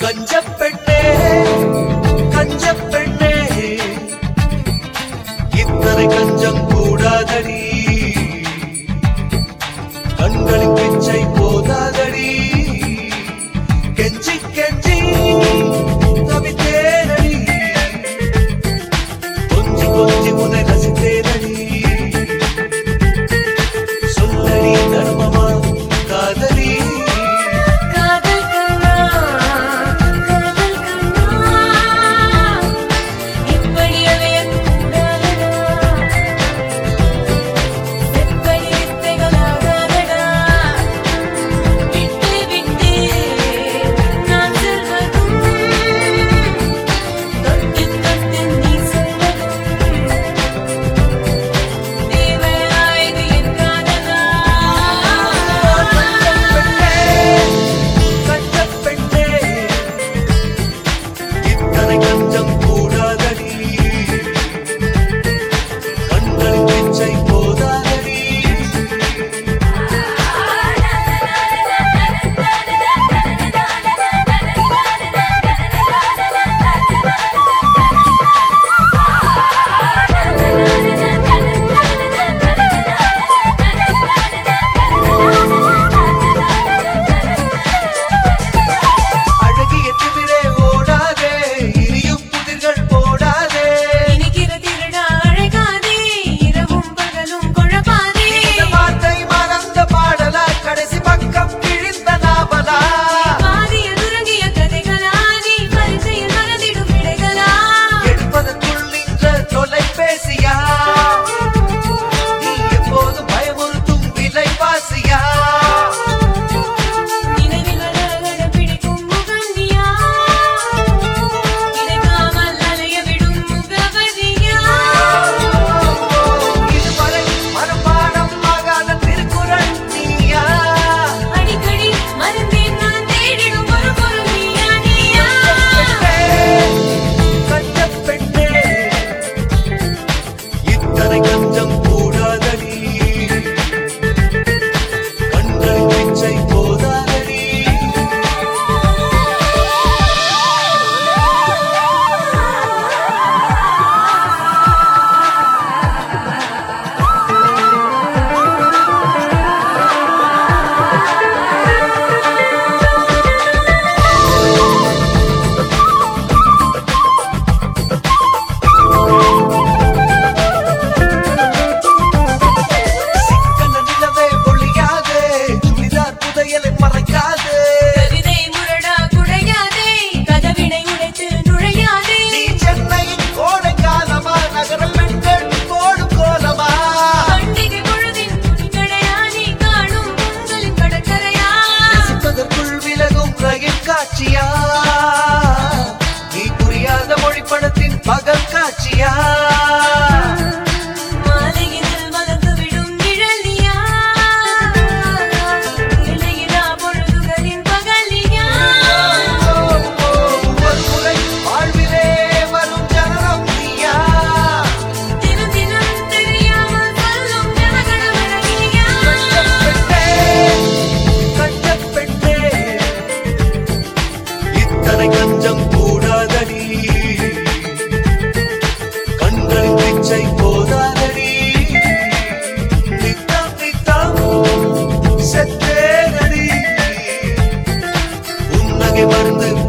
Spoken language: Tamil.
கஞ்சப்பெண்ணே கஞ்சப்பெண்ணே இத்தனை கஞ்சம் கூடாதடி கண்களின் பிச்சை போதாதடி கெஞ்சி கெஞ்சி தவித்தேனடி கொஞ்சி கொஞ்சி உன்னை ரசித்தேனடி சொல்லடி தர்மமா காதலி காட்சியா நீ புரியாத மொழி படத்தின் பகல் காட்சியா மாலையில் மலர்ந்து விடும் நிழலியா இளையரா பொழுதுகளின் பகலியா ஒரு முறை வாழ்விலே வரும் ஜனனம் நீயா தினம் தினம் தெரியாமல் சொல்லும் ஜனகணமணியா கஞ்சப்பெண்ணே இத்தனை கஞ்சம் கூடாதடி கண்களின் பிச்சை போதாதடி நித்தம் நித்தம் செத்தேனடி உன்னகை மருந்து